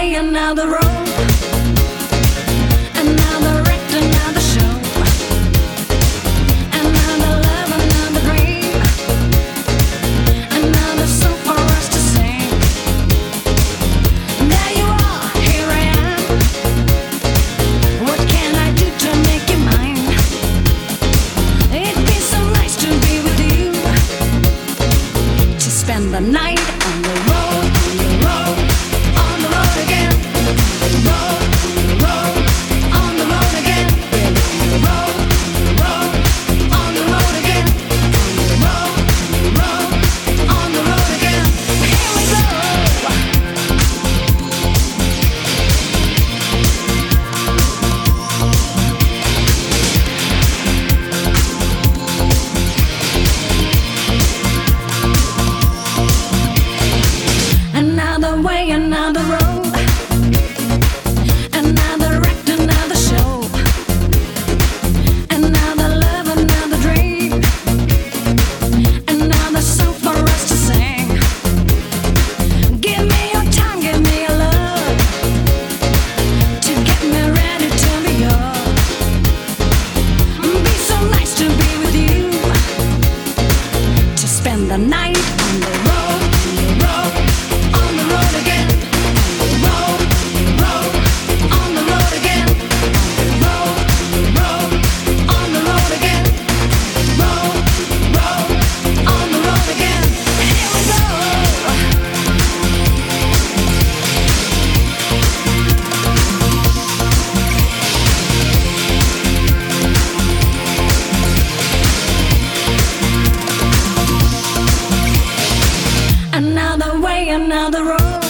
way, another road, another act, another show, another love, another dream, another song for us to sing. There you are, here I am. What can I do to make you mine? It'd be so nice to be with you, to spend the night on the road, on the road, on the road again. Road, road, on the road again. Road, road, on the road again. Road, road, on the road again. Here we go. Another way, another road, another act, another show, another love, another dream, another song for us to sing. Give me your time, give me your love, to get me ready to be yours. Be so nice to be with you, to spend the night on the road, on the road, on the road again. Road, road, on the road again. Road, road, on the road again. Road, road, on the road again. Here we go. Another way, another road.